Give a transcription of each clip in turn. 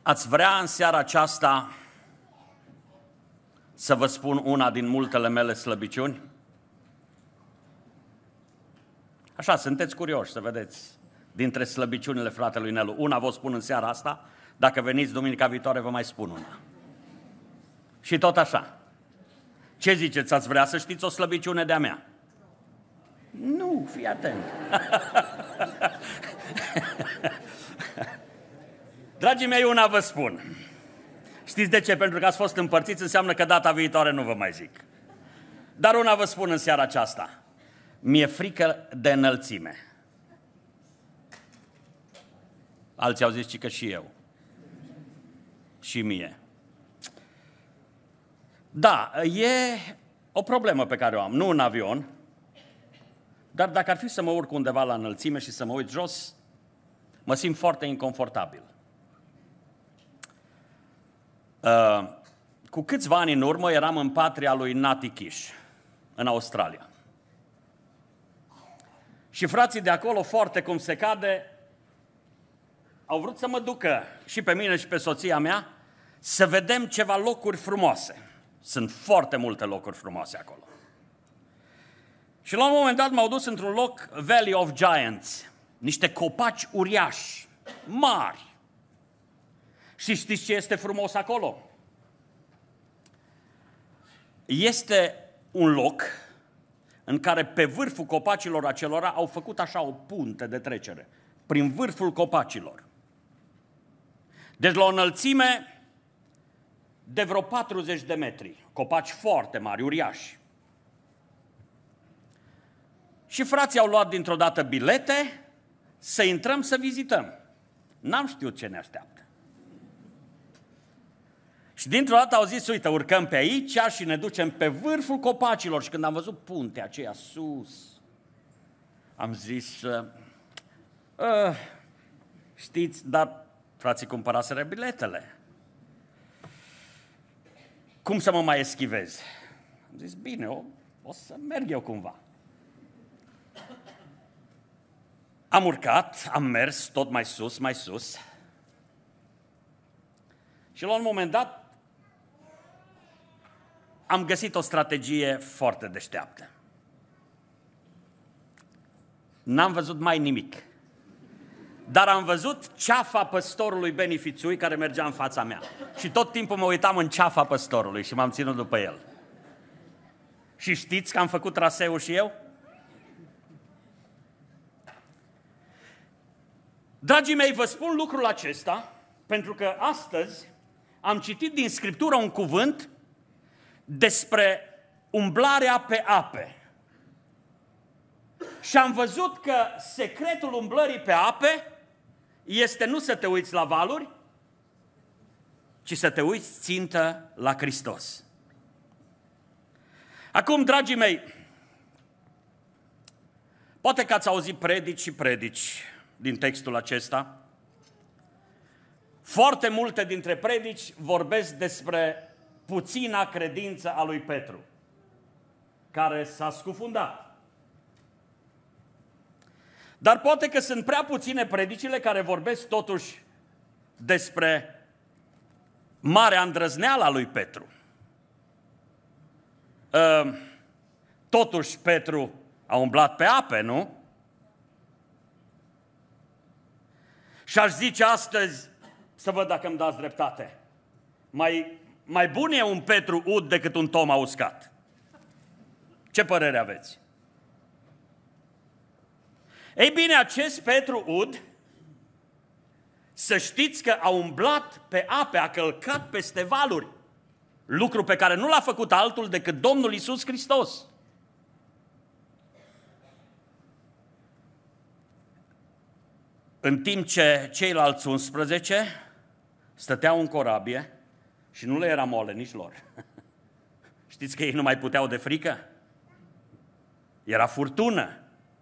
Ați vrea în seara aceasta să vă spun una din multele mele slăbiciuni? Așa, sunteți curioși să vedeți dintre slăbiciunile fratelui Nelu. Una vă spun în seara asta, dacă veniți duminica viitoare vă mai spun una. Și tot așa. Ce ziceți, ați vrea să știți o slăbiciune de-a mea? Nu, fii atent. Dragii mei, una vă spun. Știți de ce? Pentru că ați fost împărțiți, înseamnă că data viitoare nu vă mai zic. Dar una vă spun în seara aceasta. Mi-e frică de înălțime. Alții au zis că și eu. Și mie. Da, e o problemă pe care o am. Nu în avion, dar dacă ar fi să mă urc undeva la înălțime și să mă uit jos, mă simt foarte inconfortabil. Cu câțiva ani în urmă eram în patria lui Nati Kish, în Australia. Și frații de acolo, foarte cum se cade, au vrut să mă ducă și pe mine și pe soția mea să vedem ceva locuri frumoase. Sunt foarte multe locuri frumoase acolo. Și la un moment dat m-au dus într-un loc, Valley of Giants, niște copaci uriași, mari. Și știți ce este frumos acolo? Este un loc în care pe vârful copacilor acelora au făcut așa o punte de trecere, prin vârful copacilor. Deci la o înălțime de vreo 40 de metri, copaci foarte mari, uriași. Și frații au luat dintr-o dată bilete să intrăm să vizităm. N-am știut ce ne așteaptă. Și dintr-o dată au zis, uite, urcăm pe aici și ne ducem pe vârful copacilor. Și când am văzut puntea aceea sus, am zis, știți, dar frații cumpăraseră biletele. Cum să mă mai eschivez? Am zis, bine, o să merg eu cumva. Am urcat, am mers tot mai sus, mai sus. Și la un moment dat am găsit o strategie foarte deșteaptă. N-am văzut mai nimic. Dar am văzut ceafa păstorului Benefițui care mergea în fața mea. Și tot timpul mă uitam în ceafa păstorului și m-am ținut după el. Și știți că am făcut traseul și eu? Dragii mei, vă spun lucrul acesta pentru că astăzi am citit din Scriptură un cuvânt despre umblarea pe ape. Și am văzut că secretul umblării pe ape este nu să te uiți la valuri, ci să te uiți țintă la Hristos. Acum, dragii mei, poate că ați auzit predici și predici din textul acesta. Foarte multe dintre predici vorbesc despre puțina credință a lui Petru, care s-a scufundat. Dar poate că sunt prea puține predicile care vorbesc totuși despre marea îndrăzneală a lui Petru. Totuși Petru a umblat pe ape, nu? Și aș zice astăzi, să văd dacă îmi dați dreptate, mai bun e un Petru ud decât un Toma uscat. Ce părere aveți? Ei bine, acest Petru ud, să știți că a umblat pe ape, a călcat peste valuri, lucru pe care nu l-a făcut altul decât Domnul Iisus Hristos. În timp ce ceilalți 11 stăteau în corabie și nu le era mole nici lor. Știți că ei nu mai puteau de frică? Era furtună.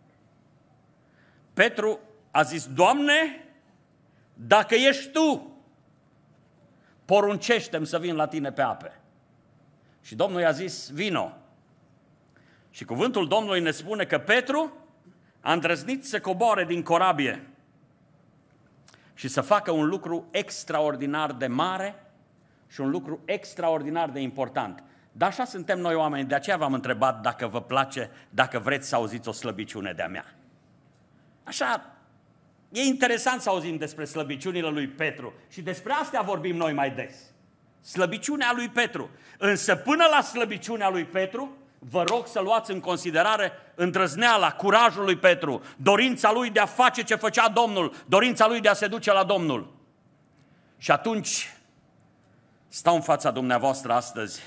Petru a zis, Doamne, dacă ești Tu, poruncește-mi să vin la Tine pe ape. Și Domnul i-a zis, vino. Și cuvântul Domnului ne spune că Petru a îndrăznit să coboare din corabie. și să facă un lucru extraordinar de mare și un lucru extraordinar de important. Dar așa suntem noi oameni, de aceea v-am întrebat dacă vă place, dacă vreți să auziți o slăbiciune de-a mea. Așa, e interesant să auzim despre slăbiciunile lui Petru și despre astea vorbim noi mai des. Slăbiciunea lui Petru. Însă până la slăbiciunea lui Petru, vă rog să luați în considerare îndrăzneala, curajul lui Petru, dorința lui de a face ce făcea Domnul, dorința lui de a se duce la Domnul. Și atunci stau în fața dumneavoastră astăzi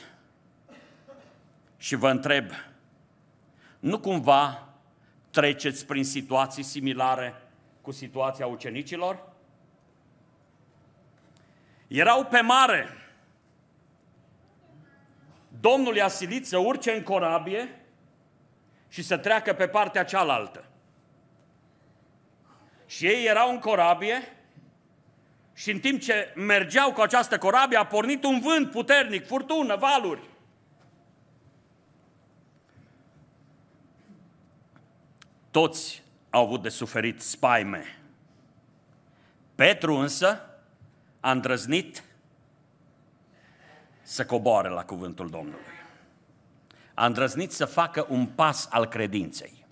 și vă întreb, nu cumva treceți prin situații similare cu situația ucenicilor? Erau pe mare. Domnul i-a silit să urce în corabie și să treacă pe partea cealaltă. Și ei erau în corabie și în timp ce mergeau cu această corabie a pornit un vânt puternic, furtună, valuri. Toți au avut de suferit spaime. Petru însă a îndrăznit să coboare la cuvântul Domnului. A îndrăznit să facă un pas al credinței.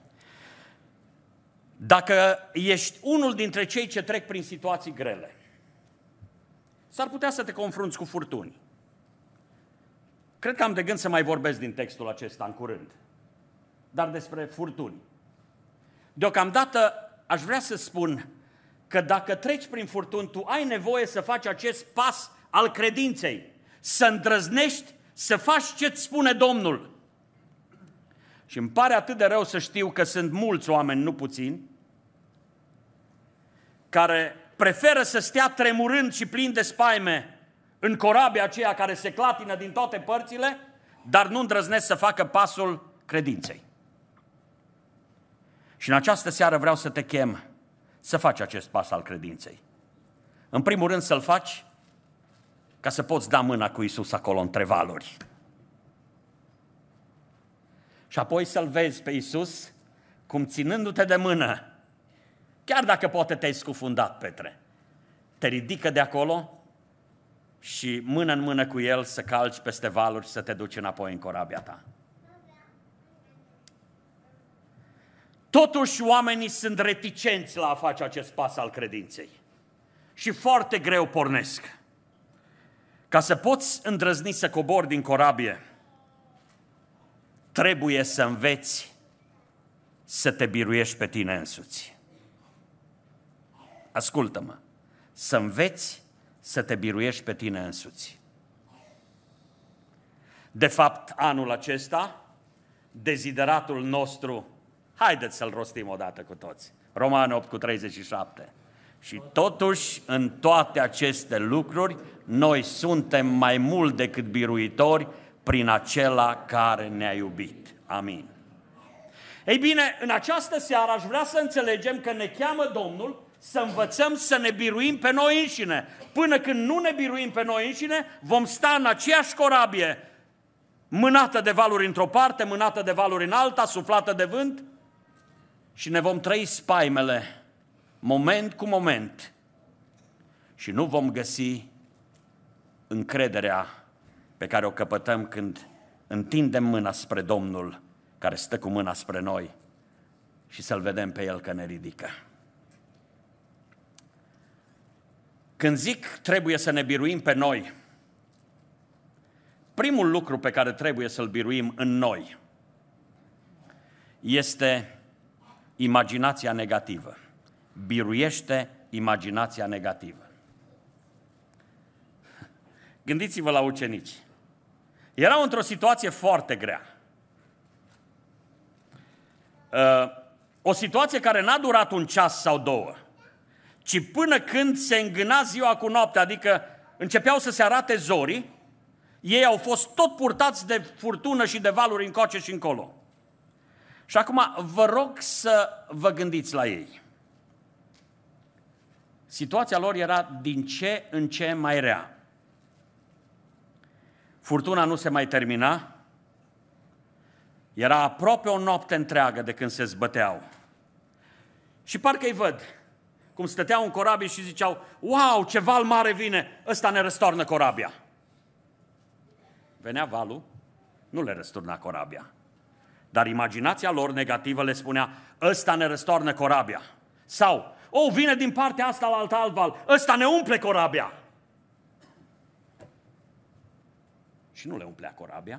Dacă ești unul dintre cei ce trec prin situații grele, s-ar putea să te confrunți cu furtuni. Cred că am de gând să mai vorbesc din textul acesta în curând, dar despre furtuni. Deocamdată aș vrea să spun că dacă treci prin furtuni, tu ai nevoie să faci acest pas al credinței, să îndrăznești, să faci ce-ți spune Domnul. Și îmi pare atât de rău să știu că sunt mulți oameni, nu puțini, care preferă să stea tremurând și plin de spaime în corabia aceea care se clatină din toate părțile, dar nu îndrăznesc să facă pasul credinței. Și în această seară vreau să te chem să faci acest pas al credinței. În primul rând să-l faci ca să poți da mâna cu Iisus acolo între valuri. Și apoi să-L vezi pe Iisus cum ținându-te de mână, chiar dacă poate te-ai scufundat, Petre, te ridică de acolo și mână în mână cu El să calci peste valuri și să te duci înapoi în corabia ta. Totuși, oamenii sunt reticenți la a face acest pas al credinței și foarte greu pornesc. Ca să poți îndrăzni să cobori din corabie, trebuie să înveți să te biruiești pe tine însuți. Ascultă-mă, să înveți să te biruiești pe tine însuți. De fapt, anul acesta, dezideratul nostru, haideți să-l rostim odată cu toți, Romani 8:37. Și totuși, în toate aceste lucruri, noi suntem mai mult decât biruitori prin acela care ne-a iubit. Amin. Ei bine, în această seară aș vrea să înțelegem că ne cheamă Domnul să învățăm să ne biruim pe noi înșine. Până când nu ne biruim pe noi înșine, vom sta în aceeași corabie, mânată de valuri într-o parte, mânată de valuri în alta, suflată de vânt, și ne vom trăi spaimele moment cu moment și nu vom găsi încrederea pe care o căpătăm când întindem mâna spre Domnul care stă cu mâna spre noi și să-L vedem pe El că ne ridică. Când zic trebuie să ne biruim pe noi, primul lucru pe care trebuie să-l biruim în noi este imaginația negativă. Biruiește imaginația negativă. Gândiți-vă la ucenici. Erau într-o situație foarte grea. O situație care n-a durat un ceas sau două, ci până când se îngâna ziua cu noaptea, adică începeau să se arate zorii, ei au fost tot purtați de furtună și de valuri încoace și încolo. Și acum vă rog să vă gândiți la ei. Situația lor era din ce în ce mai rea. Furtuna nu se mai termina, era aproape o noapte întreagă de când se zbăteau. Și parcă îi văd cum stăteau în corabie și ziceau, wow, ce val mare vine, ăsta ne răstoarnă corabia. Venea valul, nu le răsturna corabia. Dar imaginația lor negativă le spunea, ăsta ne răstoarnă corabia. Sau, vine din partea asta la alt val, ăsta ne umple corabia. Și nu le umplea corabia.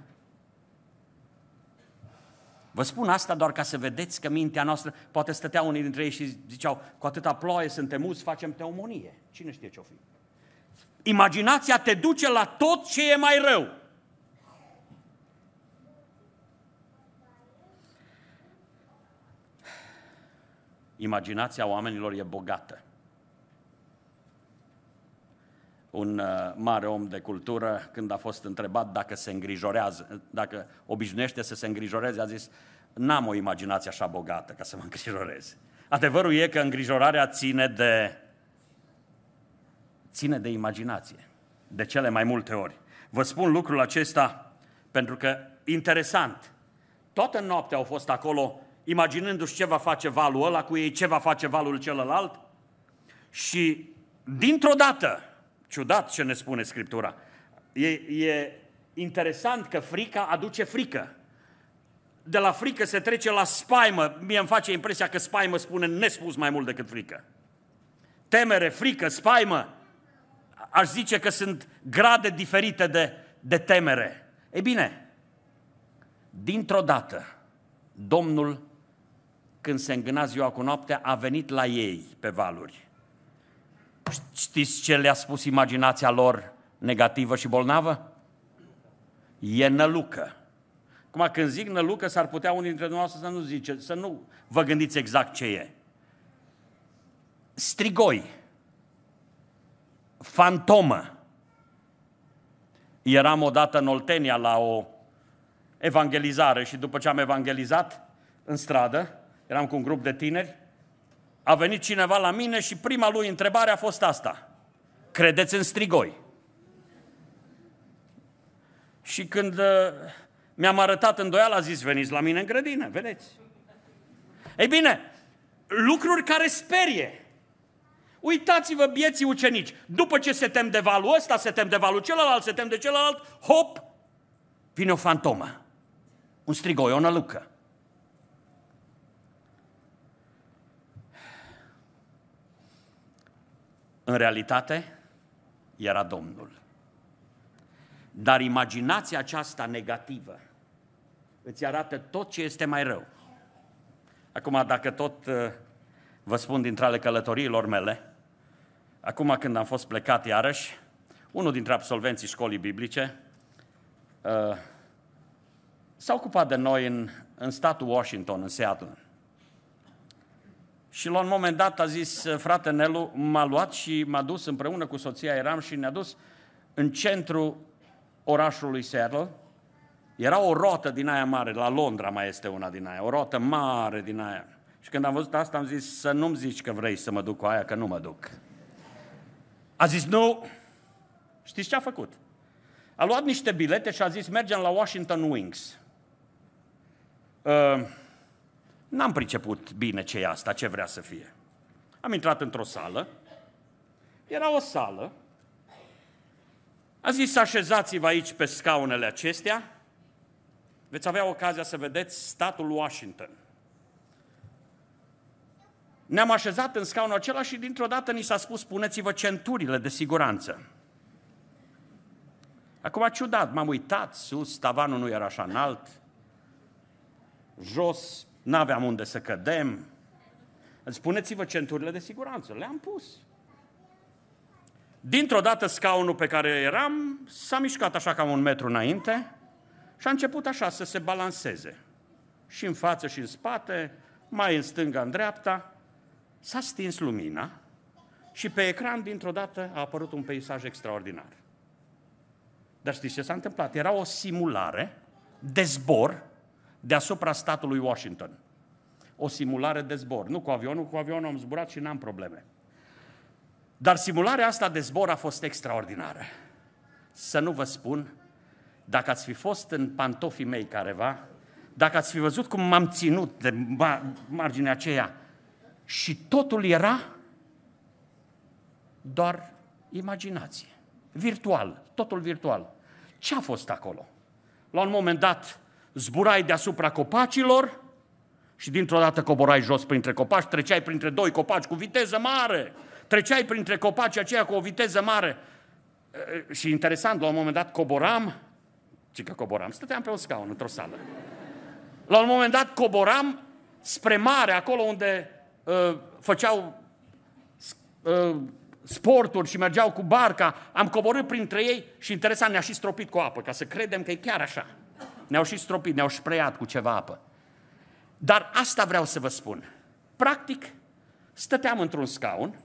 Vă spun asta doar ca să vedeți că mintea noastră, poate stătea unii dintre ei și ziceau, cu atâta ploaie suntem uzi, facem pneumonie. Cine știe ce-o fi? Imaginația te duce la tot ce e mai rău. Imaginația oamenilor e bogată. Un mare om de cultură, când a fost întrebat dacă se îngrijorează, dacă obișnuiește să se îngrijoreze, a zis, n-am o imaginație așa bogată ca să mă îngrijorez. Adevărul e că îngrijorarea ține de imaginație, de cele mai multe ori. Vă spun lucrul acesta pentru că, interesant, toată noaptea au fost acolo, imaginându-și ce va face valul ăla cu ei, ce va face valul celălalt și, dintr-o dată, ciudat ce ne spune Scriptura, e interesant că frica aduce frică. De la frică se trece la spaimă. Mie îmi face impresia că spaimă spune nespus mai mult decât frică. Temere, frică, spaimă, aș zice că sunt grade diferite de temere. Ei bine, dintr-o dată, Domnul, când se îngâna ziua cu noaptea, a venit la ei pe valuri. Știți ce le-a spus imaginația lor negativă și bolnavă? E nălucă. Acum, când zic nălucă, s-ar putea unii dintre dumneavoastră să nu vă gândiți exact ce e. Strigoi. Fantomă. Eram odată în Oltenia la o evangelizare și după ce am evangelizat în stradă, eram cu un grup de tineri, a venit cineva la mine și prima lui întrebare a fost asta. Credeți în strigoi? Și când mi-am arătat îndoială, a zis, veniți la mine în grădină, vedeți? Ei bine, lucruri care sperie. Uitați-vă, bieții ucenici, după ce se tem de valul ăsta, se tem de valul celălalt, se tem de celălalt, hop, vine o fantomă, un strigoi, o nălucă. În realitate, era Domnul. Dar imaginația aceasta negativă îți arată tot ce este mai rău. Acum, dacă tot vă spun dintre ale călătoriilor mele, acum când am fost plecat iarăși, unul dintre absolvenții școlii biblice s-a ocupat de noi în statul Washington, în Seattle. Și la un moment dat a zis, frate Nelu, m-a luat și m-a dus împreună cu soția, eram și ne-a dus în centrul orașului Seattle. Era o rotă din aia mare, la Londra mai este una din aia, o rotă mare din aia. Și când am văzut asta am zis, să nu-mi zici că vrei să mă duc cu aia, că nu mă duc. A zis, nu. Știți ce a făcut? A luat niște bilete și a zis, mergem la Washington Wings. N-am priceput bine ce e asta, ce vrea să fie. Am intrat într-o sală, era o sală, a zis, așezați-vă aici pe scaunele acestea, veți avea ocazia să vedeți statul Washington. Ne-am așezat în scaunul acela și dintr-o dată ni s-a spus, puneți-vă centurile de siguranță. Acum, ciudat, m-am uitat sus, tavanul nu era așa înalt, jos, n-aveam unde să cădem. Îți puneți-vă centurile de siguranță. Le-am pus. Dintr-o dată scaunul pe care eram s-a mișcat așa cam 1 metru înainte și a început așa să se balanceze. Și în față și în spate, mai în stânga, în dreapta. S-a stins lumina și pe ecran dintr-o dată a apărut un peisaj extraordinar. Dar știți ce s-a întâmplat? Era o simulare de zbor deasupra statului Washington. O simulare de zbor. Nu cu avionul am zburat și n-am probleme. Dar simularea asta de zbor a fost extraordinară. Să nu vă spun, dacă ați fi fost în pantofii mei careva, dacă ați fi văzut cum m-am ținut de marginea aceea și totul era doar imaginație. Virtual, totul virtual. Ce a fost acolo? La un moment dat zburai deasupra copacilor și dintr-o dată coborai jos printre copaci, treceai printre doi copaci cu viteză mare, treceai printre copacii aceia cu o viteză mare. Și interesant, la un moment dat coboram, stăteam pe un scaun într-o sală. La un moment dat coboram spre mare, acolo unde făceau sporturi și mergeau cu barca, am coborât printre ei și interesant, ne-a și stropit cu apă, ca să credem că e chiar așa. Ne-au și stropit, ne-au spreiat cu ceva apă. Dar asta vreau să vă spun. Practic, stăteam într-un scaun,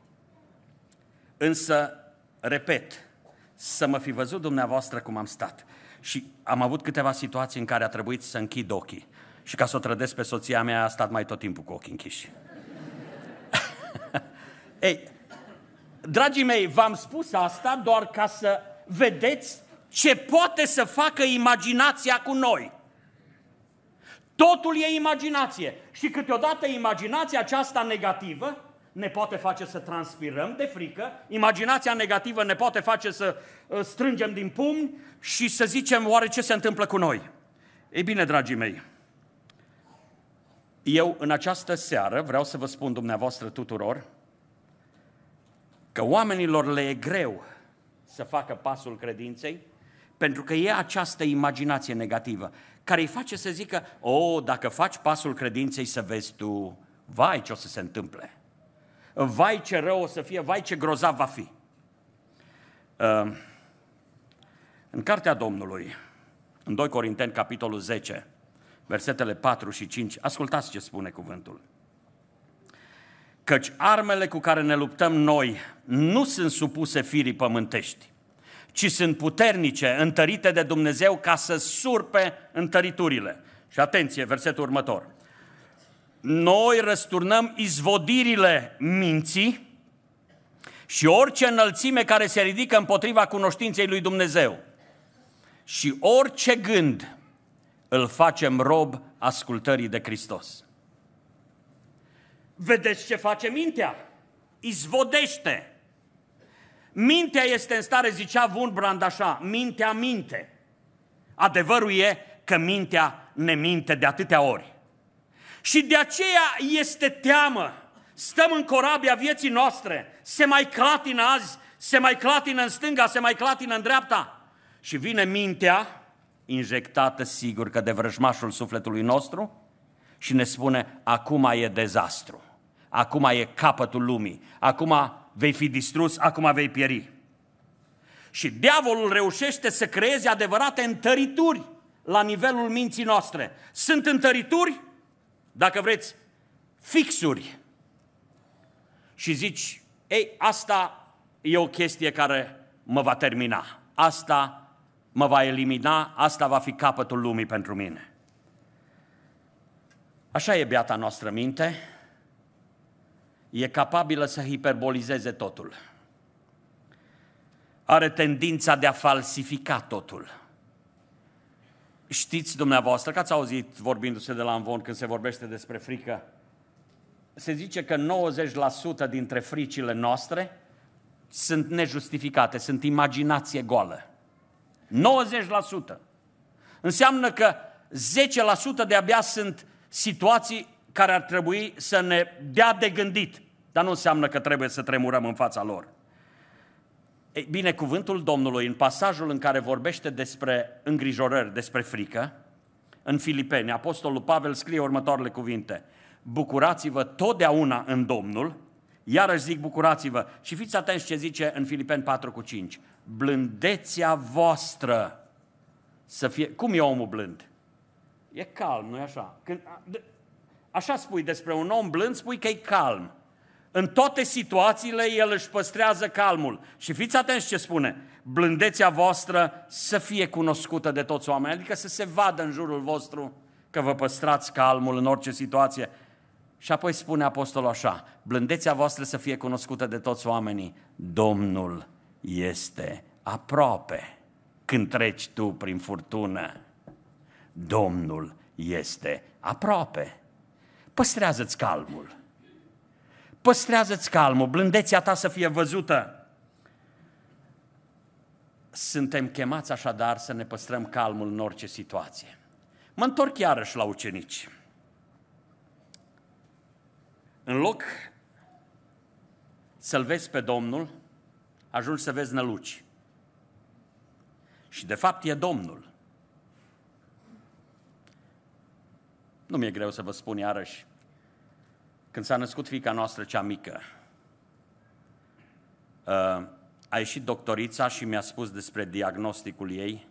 însă, repet, să mă fi văzut dumneavoastră cum am stat. Și am avut câteva situații în care a trebuit să închid ochii. Și ca să o trădesc pe soția mea, a stat mai tot timpul cu ochii închiși. Ei, dragii mei, v-am spus asta doar ca să vedeți ce poate să facă imaginația cu noi. Totul e imaginație. Și câteodată imaginația aceasta negativă ne poate face să transpirăm de frică, imaginația negativă ne poate face să strângem din pumni și să zicem, oare ce se întâmplă cu noi? Ei bine, dragii mei, eu în această seară vreau să vă spun dumneavoastră tuturor că oamenilor le e greu să facă pasul credinței pentru că e această imaginație negativă care îi face să zică, dacă faci pasul credinței să vezi tu, vai ce o să se întâmple, vai ce rău o să fie, vai ce grozav va fi. În Cartea Domnului, în 2 Corinteni, capitolul 10, versetele 4 și 5, ascultați ce spune cuvântul. Căci armele cu care ne luptăm noi nu sunt supuse firii pământești, ci sunt puternice, întărite de Dumnezeu ca să surpe întăriturile. Și atenție, versetul următor. Noi răsturnăm izvodirile minții și orice înălțime care se ridică împotriva cunoștinței lui Dumnezeu și orice gând îl facem rob ascultării de Hristos. Vedeți ce face mintea? Izvodește. Mintea este în stare, zicea Wurmbrand așa, mintea minte. Adevărul e că mintea ne minte de atâtea ori. Și de aceea este teamă. Stăm în corabia vieții noastre, se mai clatină azi, se mai clatină în stânga, se mai clatină în dreapta. Și vine mintea, injectată sigur că de vrăjmașul sufletului nostru, și ne spune, acum e dezastru, acum e capătul lumii, acum vei fi distrus, acum vei pieri. Și diavolul reușește să creeze adevărate întărituri la nivelul minții noastre. Sunt întărituri, dacă vreți, fixuri. Și zici, asta e o chestie care mă va termina, asta mă va elimina, asta va fi capătul lumii pentru mine. Așa e beata noastră minte, e capabilă să hiperbolizeze totul. Are tendința de a falsifica totul. Știți dumneavoastră că ați auzit vorbindu-se de la amvon când se vorbește despre frică, se zice că 90% dintre fricile noastre sunt nejustificate, sunt imaginație goală. 90%. Înseamnă că 10% de-abia sunt situații care ar trebui să ne dea de gândit, dar nu înseamnă că trebuie să tremurăm în fața lor. Ei bine, cuvântul Domnului, în pasajul în care vorbește despre îngrijorări, despre frică, în Filipeni, apostolul Pavel scrie următoarele cuvinte: bucurați-vă totdeauna în Domnul, iarăși zic bucurați-vă. Și fiți atenți ce zice în Filipeni 4:5. Blândețea voastră să fie... Cum e omul blând? E calm, nu-i așa? Așa spui despre un om blând, spui că e calm. În toate situațiile el își păstrează calmul. Și fiți atenți ce spune. Blândețea voastră să fie cunoscută de toți oamenii, adică să se vadă în jurul vostru că vă păstrați calmul în orice situație. Și apoi spune apostolul așa, blândețea voastră să fie cunoscută de toți oamenii. Domnul este aproape când treci tu prin furtună. Domnul este aproape. Păstrează-ți calmul. Păstrează-ți calmul, blândețea ta să fie văzută. Suntem chemați așadar să ne păstrăm calmul în orice situație. Mă întorc iarăși la ucenici. În loc să-L vezi pe Domnul, ajungi să vezi năluci. Și de fapt e Domnul. Nu mi-e greu să vă spun iarăși, când s-a născut fiica noastră cea mică, a ieșit doctorița și mi-a spus despre diagnosticul ei.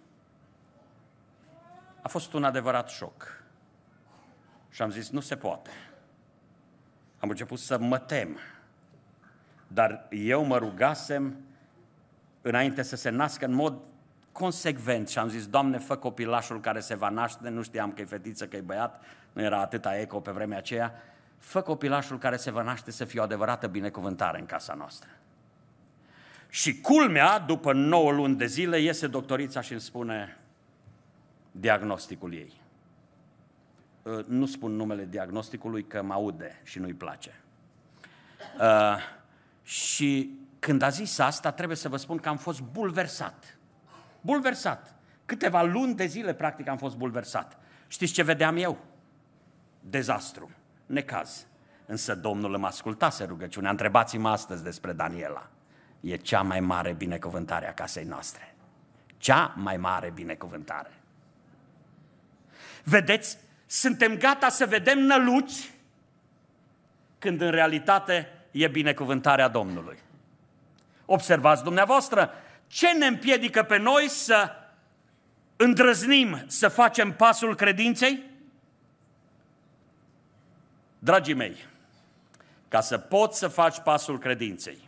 A fost un adevărat șoc. Și am zis, nu se poate. Am început să mă tem. Dar eu mă rugasem înainte să se nască în mod consecvent și am zis, Doamne, fă copilașul care se va naște, nu știam că e fetiță, că e băiat, nu era atâta eco pe vremea aceea, fă copilașul care se va naște să fie o adevărată binecuvântare în casa noastră. Și culmea, după 9 luni de zile, iese doctorița și îmi spune diagnosticul ei. Nu spun numele diagnosticului că mă aude și nu-i place. Și când a zis asta, trebuie să vă spun că am fost bulversat. Bulversat. Câteva luni de zile, practic, am fost bulversat. Știți ce vedeam eu? Dezastru, necaz. Însă Domnul îmi ascultase rugăciunea. Întrebați-mă astăzi despre Daniela. E cea mai mare binecuvântare a casei noastre. Cea mai mare binecuvântare. Vedeți? Suntem gata să vedem năluci când în realitate e binecuvântarea Domnului. Observați dumneavoastră, ce ne împiedică pe noi să îndrăznim să facem pasul credinței? Dragii mei, ca să poți să faci pasul credinței,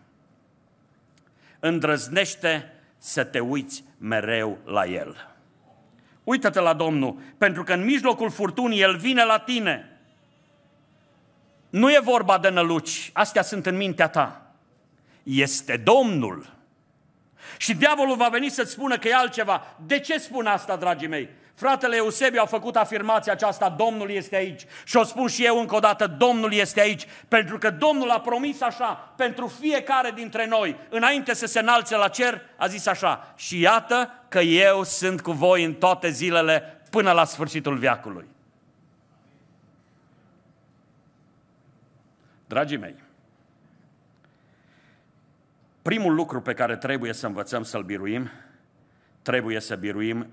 îndrăznește să te uiți mereu la El. Uită-te la Domnul, pentru că în mijlocul furtunii El vine la tine. Nu e vorba de năluci, astea sunt în mintea ta. Este Domnul. Și diavolul va veni să-ți spună că e altceva. De ce spun asta, dragii mei? Fratele Eusebiu a făcut afirmația aceasta, Domnul este aici. Și o spun și eu încă o dată, Domnul este aici. Pentru că Domnul a promis așa, pentru fiecare dintre noi, înainte să se înalțe la cer, a zis așa, și iată că eu sunt cu voi în toate zilele până la sfârșitul veacului. Dragii mei, primul lucru pe care trebuie să învățăm să-l biruim, trebuie să biruim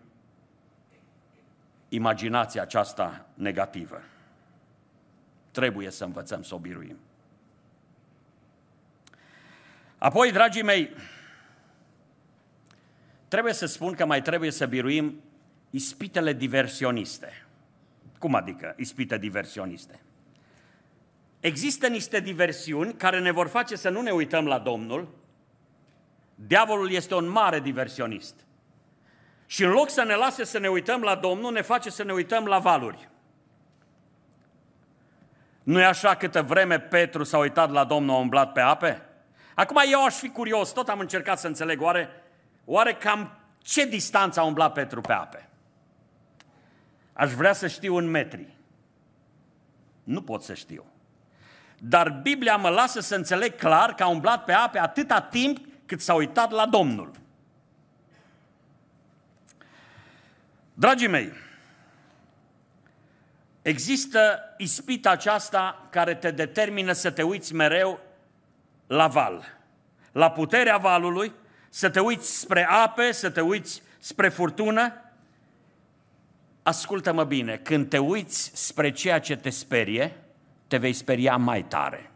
imaginația aceasta negativă. Trebuie să învățăm să o biruim. Apoi, dragii mei, trebuie să spun că mai trebuie să biruim ispitele diversioniste. Cum adică ispite diversioniste? Există niște diversiuni care ne vor face să nu ne uităm la Domnul. Diavolul este un mare diversionist. Și în loc să ne lase să ne uităm la Domnul, ne face să ne uităm la valuri. Nu e așa câtă vreme Petru s-a uitat la Domnul, a umblat pe ape? Acum eu aș fi curios, tot am încercat să înțeleg, oare cam ce distanță a umblat Petru pe ape? Aș vrea să știu în metri. Nu pot să știu. Dar Biblia mă lasă să înțeleg clar că a umblat pe ape atâta timp cât s-a uitat la Domnul. Dragii mei, există ispita aceasta care te determină să te uiți mereu la val, la puterea valului, să te uiți spre ape, să te uiți spre furtună. Ascultă-mă bine, când te uiți spre ceea ce te sperie, te vei speria mai tare.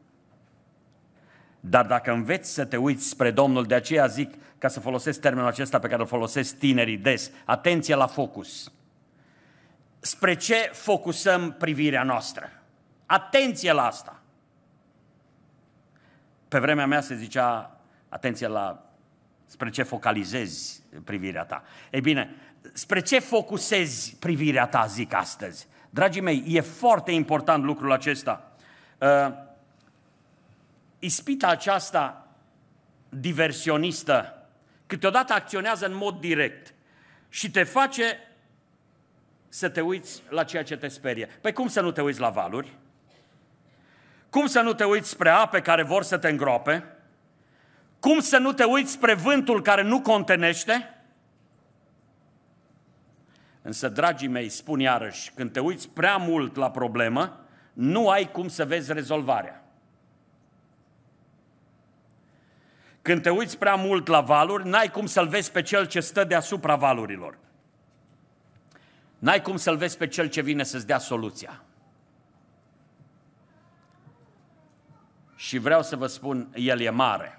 Dar dacă înveți să te uiți spre Domnul, de aceea zic, ca să folosesc termenul acesta pe care îl folosesc tinerii des, atenție la focus. Spre ce focusăm privirea noastră? Atenție la asta! Pe vremea mea se zicea, atenție la spre ce focalizezi privirea ta. Ei bine, spre ce focusezi privirea ta, zic astăzi? Dragii mei, e foarte important lucrul acesta. Ispita aceasta diversionistă câteodată acționează în mod direct și te face să te uiți la ceea ce te sperie. Păi cum să nu te uiți la valuri? Cum să nu te uiți spre ape care vor să te îngroape? Cum să nu te uiți spre vântul care nu contenește? Însă, dragii mei, spun iarăși, când te uiți prea mult la problemă, nu ai cum să vezi rezolvarea. Când te uiți prea mult la valuri, n-ai cum să-l vezi pe cel ce stă deasupra valurilor. N-ai cum să-l vezi pe cel ce vine să-ți dea soluția. Și vreau să vă spun, El e mare.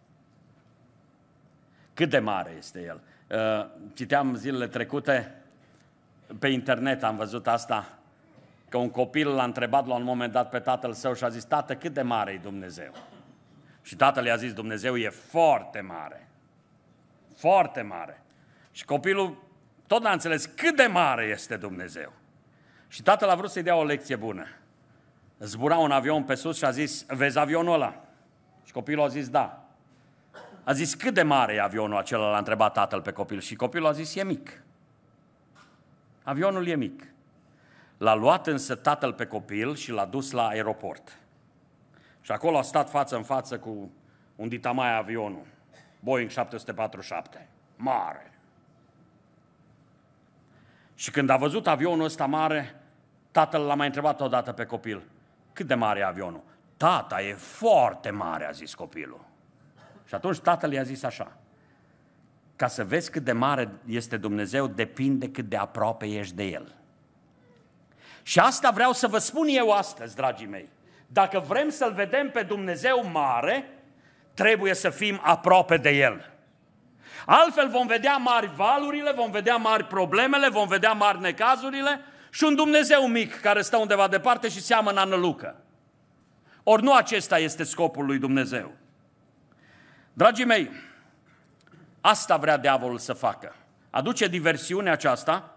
Cât de mare este El? Citeam zilele trecute, pe internet am văzut asta, că un copil l-a întrebat la un moment dat pe tatăl său și a zis: tată, cât de mare e Dumnezeu? Și tatăl i-a zis: Dumnezeu e foarte mare. Foarte mare. Și copilul tot n-a înțeles cât de mare este Dumnezeu. Și tatăl a vrut să-i dea o lecție bună. Zbura un avion pe sus și a zis: vezi avionul ăla? Și copilul a zis: da. A zis: cât de mare e avionul acela? L-a întrebat tatăl pe copil. Și copilul a zis: e mic. Avionul e mic. L-a luat însă tatăl pe copil și l-a dus la aeroport. Și acolo a stat față în față cu un ditamaia avionul, Boeing 747, mare. Și când a văzut avionul ăsta mare, tatăl l-a mai întrebat odată pe copil: cât de mare e avionul? Tata, e foarte mare, a zis copilul. Și atunci tatăl i-a zis așa: ca să vezi cât de mare este Dumnezeu, depinde cât de aproape ești de El. Și asta vreau să vă spun eu astăzi, dragii mei. Dacă vrem să-L vedem pe Dumnezeu mare, trebuie să fim aproape de El. Altfel vom vedea mari valurile, vom vedea mari problemele, vom vedea mari necazurile și un Dumnezeu mic care stă undeva departe și seamănă nălucă. Ori nu acesta este scopul lui Dumnezeu. Dragii mei, asta vrea diavolul să facă. Aduce diversiunea aceasta,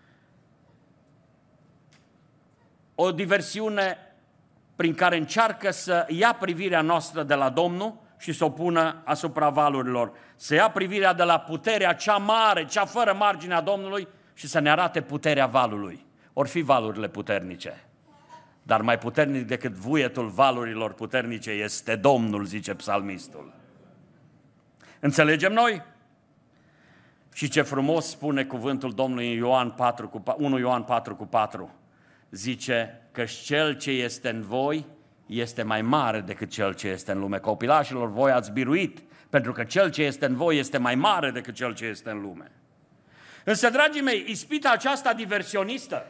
o diversiune prin care încearcă să ia privirea noastră de la Domnul și să o pună asupra valurilor. Să ia privirea de la puterea cea mare, cea fără margine a Domnului și să ne arate puterea valului. Or fi valurile puternice, dar mai puternic decât vuietul valurilor puternice este Domnul, zice psalmistul. Înțelegem noi? Și ce frumos spune cuvântul Domnului în 1 Ioan 4:4. Zice că cel ce este în voi este mai mare decât cel ce este în lume. Copilașilor, voi ați biruit, pentru că cel ce este în voi este mai mare decât cel ce este în lume. Însă, dragii mei, ispita aceasta diversionistă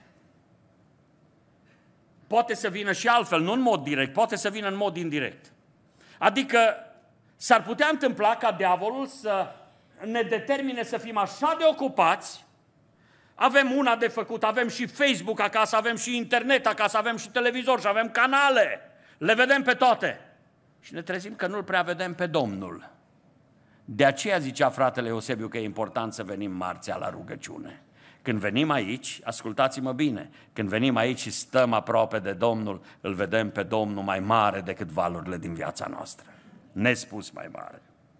poate să vină și altfel, nu în mod direct, poate să vină în mod indirect. Adică s-ar putea întâmpla ca diavolul să ne determine să fim așa de ocupați. Avem una de făcut, avem și Facebook acasă, avem și internet acasă, avem și televizor și avem canale. Le vedem pe toate. Și ne trezim că nu-L prea vedem pe Domnul. De aceea zicea fratele Eusebiu că e important să venim marțea la rugăciune. Când venim aici, ascultați-mă bine, când venim aici și stăm aproape de Domnul, îl vedem pe Domnul mai mare decât valurile din viața noastră. Nespus mai mare.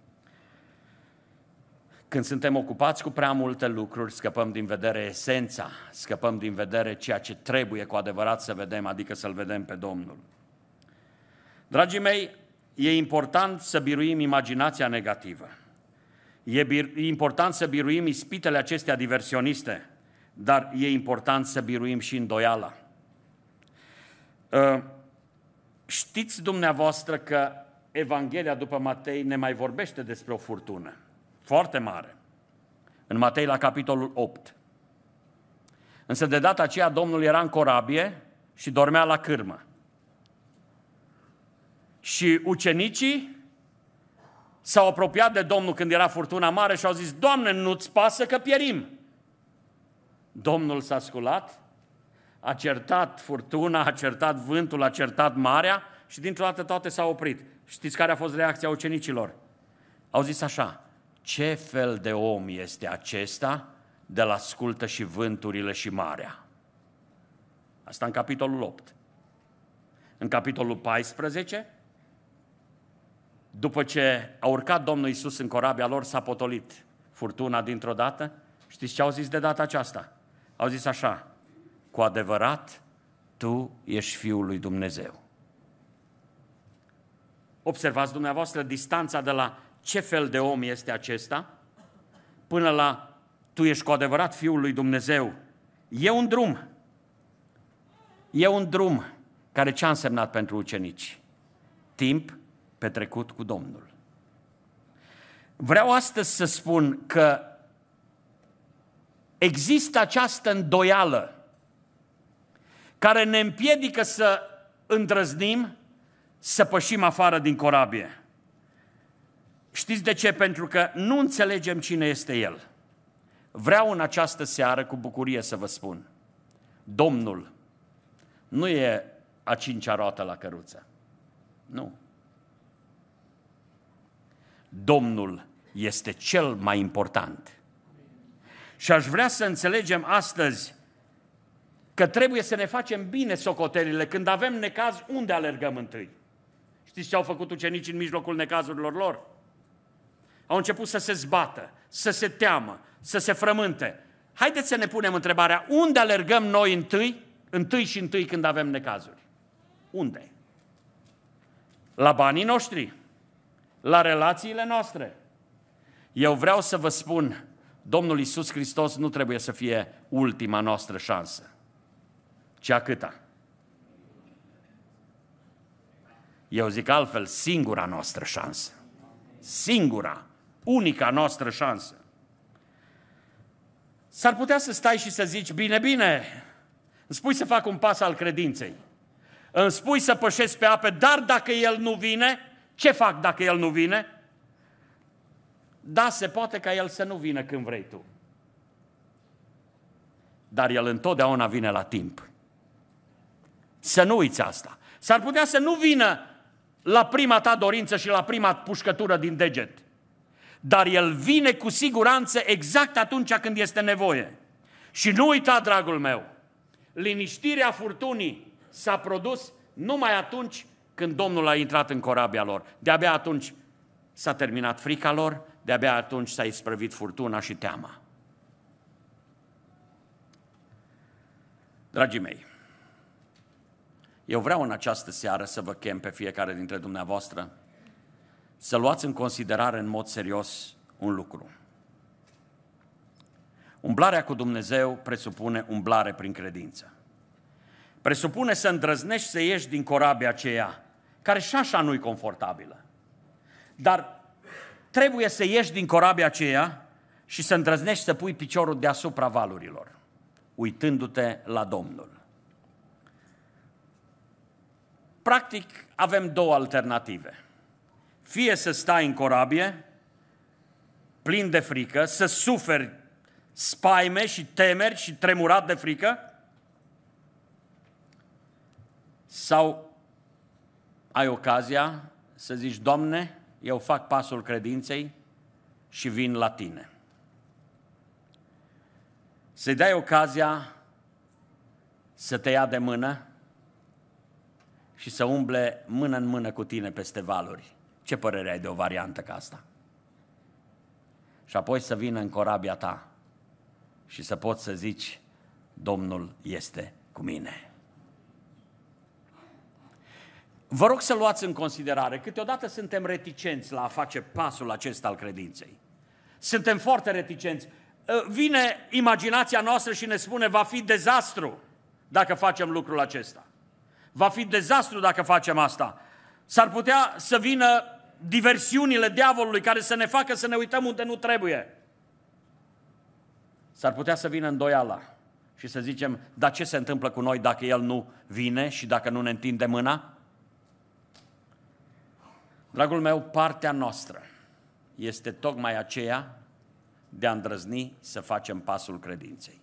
Când suntem ocupați cu prea multe lucruri, scăpăm din vedere esența, scăpăm din vedere ceea ce trebuie cu adevărat să vedem, adică să-L vedem pe Domnul. Dragii mei, e important să biruim imaginația negativă. E important să biruim ispitele acestea diversioniste, dar e important să biruim și îndoiala. Știți dumneavoastră că Evanghelia după Matei ne mai vorbește despre o furtună foarte mare. În Matei la capitolul 8. Însă de data aceea Domnul era în corabie și dormea la cârmă. Și ucenicii s-au apropiat de Domnul când era furtuna mare și au zis: Doamne, nu-ți pasă că pierim? Domnul s-a sculat, a certat furtuna, a certat vântul, a certat marea și dintr-o dată toate s-au oprit. Știți care a fost reacția ucenicilor? Au zis așa: ce fel de om este acesta de-l ascultă și vânturile și marea? Asta în capitolul 8. În capitolul 14, după ce a urcat Domnul Iisus în corabia lor, s-a potolit furtuna dintr-o dată. Știți ce au zis de data aceasta? Au zis așa: cu adevărat, Tu ești Fiul lui Dumnezeu. Observați dumneavoastră distanța de la ce fel de om este acesta până la tu ești cu adevărat Fiul lui Dumnezeu. E un drum. E un drum care ce a însemnat pentru ucenici? Timp petrecut cu Domnul. Vreau astăzi să spun că există această îndoială care ne împiedică să îndrăznim să pășim afară din corabie. Știți de ce? Pentru că nu înțelegem cine este El. Vreau în această seară cu bucurie să vă spun, Domnul nu e a cincea roată la căruță. Nu. Domnul este cel mai important. Și aș vrea să înțelegem astăzi că trebuie să ne facem bine socotelile. Când avem necaz, unde alergăm întâi? Știți ce au făcut ucenicii în mijlocul necazurilor lor? Au început să se zbată, să se teamă, să se frământe. Haideți să ne punem întrebarea, unde alergăm noi întâi când avem necazuri? Unde? La banii noștri? La relațiile noastre? Eu vreau să vă spun, Domnul Iisus Hristos nu trebuie să fie ultima noastră șansă, ci a câta? Eu zic altfel, singura noastră șansă. Singura, unica noastră șansă. S-ar putea să stai și să zici, bine, îmi spui să fac un pas al credinței, îmi spui să pășesc pe ape, dar dacă El nu vine, ce fac dacă El nu vine? Da, se poate ca El să nu vină când vrei tu. Dar El întotdeauna vine la timp. Să nu uiți asta. S-ar putea să nu vină la prima ta dorință și la prima pușcătură din deget. Dar El vine cu siguranță exact atunci când este nevoie. Și nu uita, dragul meu, liniștirea furtunii s-a produs numai atunci când Domnul a intrat în corabia lor. De-abia atunci s-a terminat frica lor, de-abia atunci s-a isprăvit furtuna și teama. Dragii mei, eu vreau în această seară să vă chem pe fiecare dintre dumneavoastră să luați în considerare în mod serios un lucru. Umblarea cu Dumnezeu presupune umblare prin credință. Presupune să îndrăznești să ieși din corabia aceea, care și așa nu-i confortabilă. Dar trebuie să ieși din corabia aceea și să îndrăznești să pui piciorul deasupra valurilor, uitându-te la Domnul. Practic, avem două alternative. Fie să stai în corabie, plin de frică, să suferi spaime și temeri și tremurat de frică, sau ai ocazia să zici, Doamne, eu fac pasul credinței și vin la Tine. Să-i dai ocazia să te ia de mână și să umble mână în mână cu tine peste valuri. Ce părere ai de o variantă ca asta? Și apoi să vină în corabia ta și să poți să zici, Domnul este cu mine. Vă rog să luați în considerare, câteodată suntem reticenți la a face pasul acesta al credinței. Suntem foarte reticenți. Vine imaginația noastră și ne spune, va fi dezastru dacă facem lucrul acesta. Va fi dezastru dacă facem asta. S-ar putea să vină diversiunile diavolului care să ne facă să ne uităm unde nu trebuie. S-ar putea să vină îndoiala și să zicem, dar ce se întâmplă cu noi dacă El nu vine și dacă nu ne întinde mâna? Dragul meu, partea noastră este tocmai aceea de a îndrăzni să facem pasul credinței.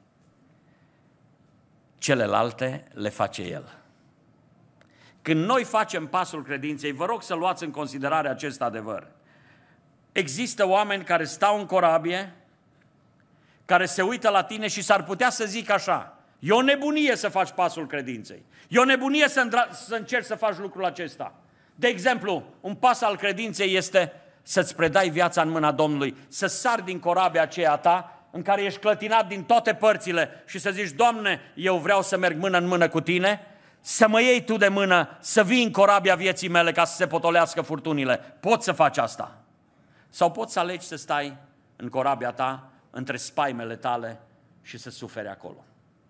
Celelalte le face El. Când noi facem pasul credinței, vă rog să luați în considerare acest adevăr. Există oameni care stau în corabie, care se uită la tine și s-ar putea să zic așa, e o nebunie să faci pasul credinței, e o nebunie să încerci să faci lucrul acesta. De exemplu, un pas al credinței este să-ți predai viața în mâna Domnului, să sari din corabia aceea ta, în care ești clătinat din toate părțile și să zici, Doamne, eu vreau să merg mână în mână cu Tine, să mă iei tu de mână, să vii în corabia vieții mele ca să se potolească furtunile. Poți să faci asta. Sau poți să alegi să stai în corabia ta, între spaimele tale și să suferi acolo.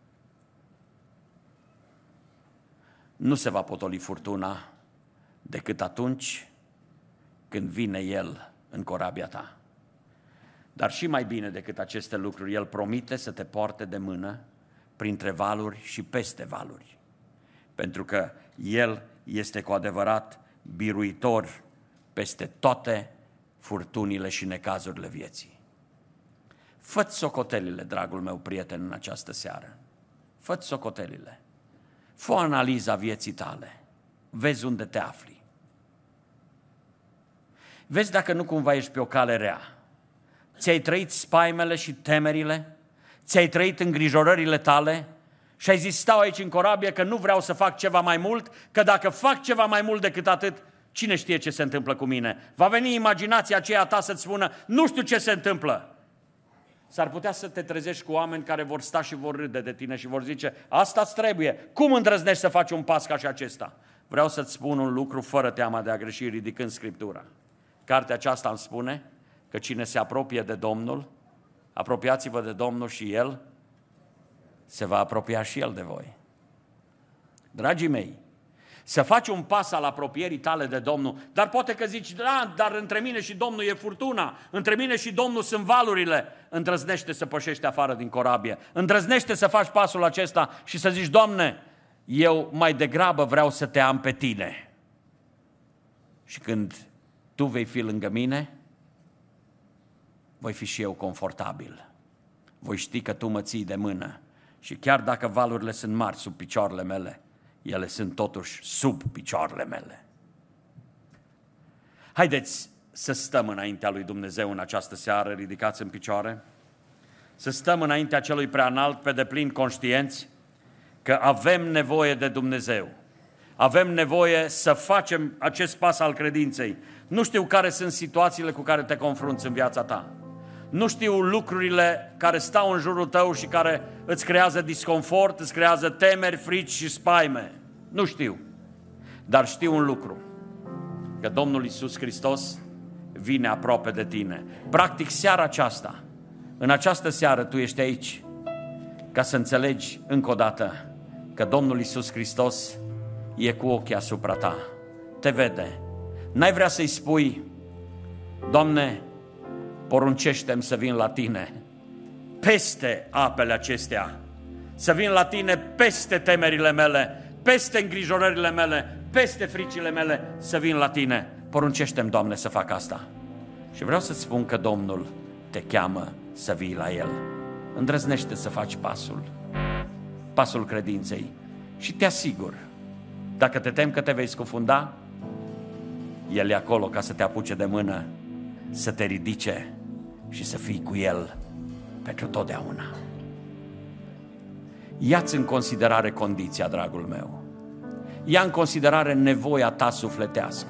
Nu se va potoli furtuna decât atunci când vine El în corabia ta. Dar și mai bine decât aceste lucruri, El promite să te poarte de mână printre valuri și peste valuri. Pentru că El este cu adevărat biruitor peste toate furtunile și necazurile vieții. Fă-ți socotelile, dragul meu prieten, în această seară. Fă-ți socotelile. Fă o analiză a vieții tale. Vezi unde te afli. Vezi dacă nu cumva ești pe o cale rea. Ți-ai trăit spaimele și temerile? Ți-ai trăit îngrijorările tale? Și ai zis, stau aici în corabie că nu vreau să fac ceva mai mult, că dacă fac ceva mai mult decât atât, cine știe ce se întâmplă cu mine? Va veni imaginația aceea ta să-ți spună, nu știu ce se întâmplă. S-ar putea să te trezești cu oameni care vor sta și vor râde de tine și vor zice, asta-ți trebuie, cum îndrăznești să faci un pas ca și acesta? Vreau să-ți spun un lucru fără teama de a greși, ridicând Scriptura. Cartea aceasta îmi spune că cine se apropie de Domnul, apropiați-vă de Domnul și El se va apropia și El de voi. Dragii mei, să faci un pas al apropierii tale de Domnul, dar poate că zici, da, dar între mine și Domnul e furtuna, între mine și Domnul sunt valurile. Îndrăznește să pășești afară din corabie, îndrăznește să faci pasul acesta și să zici, Doamne, eu mai degrabă vreau să te am pe tine. Și când tu vei fi lângă mine, voi fi și eu confortabil. Voi ști că tu mă ții de mână și chiar dacă valurile sunt mari sub picioarele mele, ele sunt totuși sub picioarele mele. Haideți să stăm înaintea lui Dumnezeu în această seară, ridicați în picioare, să stăm înaintea celui preanalt pe deplin conștienți că avem nevoie de Dumnezeu. Avem nevoie să facem acest pas al credinței. Nu știu care sunt situațiile cu care te confrunți în viața ta. Nu știu lucrurile care stau în jurul tău și care îți creează disconfort, îți creează temeri, frici și spaime. Nu știu. Dar știu un lucru, că Domnul Iisus Hristos vine aproape de tine. Practic seara aceasta, în această seară tu ești aici ca să înțelegi încă o dată că Domnul Iisus Hristos e cu ochii asupra ta. Te vede. N-ai vrea să-i spui, Doamne, poruncește-mi să vin la tine peste apele acestea, să vin la tine peste temerile mele, peste îngrijorările mele, peste fricile mele, să vin la tine. Poruncește-mi, Doamne, să fac asta. Și vreau să-ți spun că Domnul te cheamă să vii la El. Îndrăznește să faci pasul credinței și te asigur, dacă te temi că te vei scufunda, El e acolo ca să te apuce de mână, să te ridice și să fii cu El pentru totdeauna. Ia-ți în considerare condiția, dragul meu. Ia în considerare nevoia ta sufletească.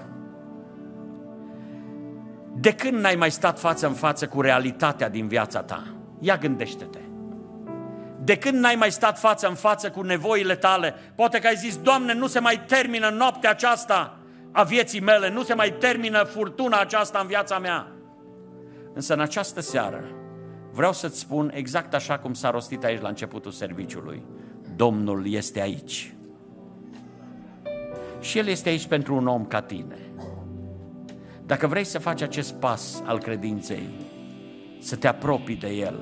De când n-ai mai stat față în față cu realitatea din viața ta? Ia gândește-te. De când n-ai mai stat față în față cu nevoile tale? Poate că ai zis, Doamne, nu se mai termină noaptea aceasta a vieții mele, nu se mai termină furtuna aceasta în viața mea. Însă în această seară vreau să-ți spun exact așa cum s-a rostit aici la începutul serviciului. Domnul este aici. Și El este aici pentru un om ca tine. Dacă vrei să faci acest pas al credinței, să te apropii de El,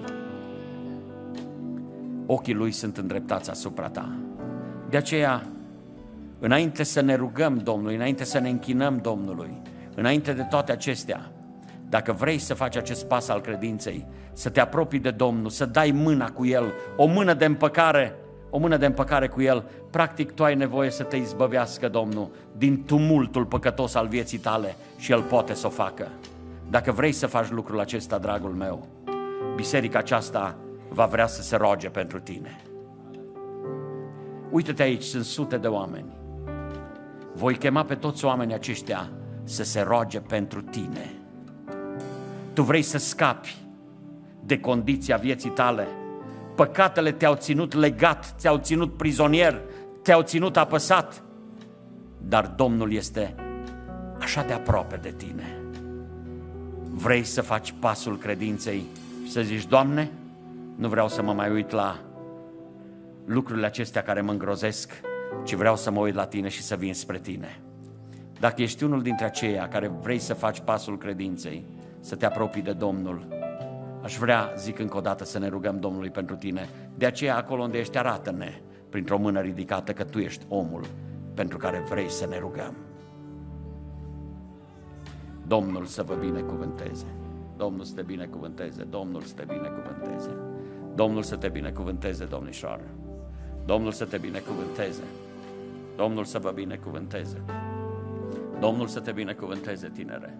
ochii Lui sunt îndreptați asupra ta. De aceea, înainte să ne rugăm Domnului, înainte să ne închinăm Domnului, înainte de toate acestea, dacă vrei să faci acest pas al credinței, să te apropii de Domnul, să dai mâna cu El, o mână de împăcare cu El, practic tu ai nevoie să te izbăvească Domnul din tumultul păcătos al vieții tale și El poate să o facă. Dacă vrei să faci lucrul acesta, dragul meu, biserica aceasta va vrea să se roage pentru tine. Uită-te aici, sunt sute de oameni. Voi chema pe toți oamenii aceștia să se roage pentru tine. Tu vrei să scapi de condiția vieții tale. Păcatele te-au ținut legat, te-au ținut prizonier, te-au ținut apăsat, dar Domnul este așa de aproape de tine. Vrei să faci pasul credinței și să zici: Doamne, nu vreau să mă mai uit la lucrurile acestea care mă îngrozesc, ci vreau să mă uit la tine și să vin spre tine. Dacă ești unul dintre aceia care vrei să faci pasul credinței, să te apropii de Domnul, aș vrea, zic încă o dată, să ne rugăm Domnului pentru tine. De aceea, acolo unde ești, arată-ne printr-o mână ridicată că tu ești omul pentru care vrei să ne rugăm. Domnul să vă binecuvânteze. Domnul să te binecuvânteze. Domnul să te binecuvânteze. Domnul să te binecuvânteze, domnișoară. Domnul să te binecuvânteze. Domnul să vă binecuvânteze. Domnul să te binecuvânteze, tinere.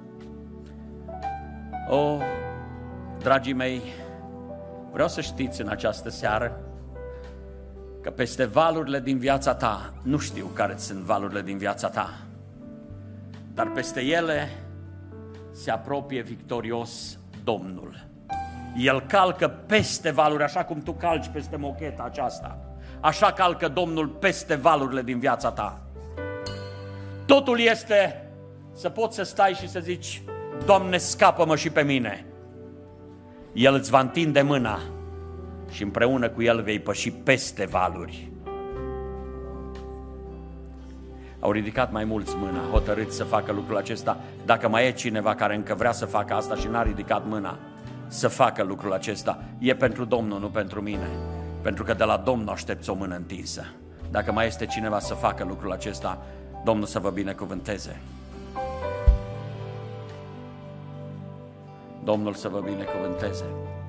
O, dragii mei, vreau să știți în această seară că peste valurile din viața ta, nu știu care sunt valurile din viața ta, dar peste ele se apropie victorios Domnul. El calcă peste valuri, așa cum tu calci peste mocheta aceasta. Așa calcă Domnul peste valurile din viața ta. Totul este să poți să stai și să zici: Doamne, scapă-mă și pe mine. El îți va întinde mâna și împreună cu El vei păși peste valuri. Au ridicat mai mulți mâna, hotărâți să facă lucrul acesta. Dacă mai e cineva care încă vrea să facă asta și n-a ridicat mâna, să facă lucrul acesta. E pentru Domnul, nu pentru mine. Pentru că de la Domnul aștepți o mână întinsă. Dacă mai este cineva să facă lucrul acesta, Domnul să vă binecuvânteze. Domnul să vă binecuvânteze.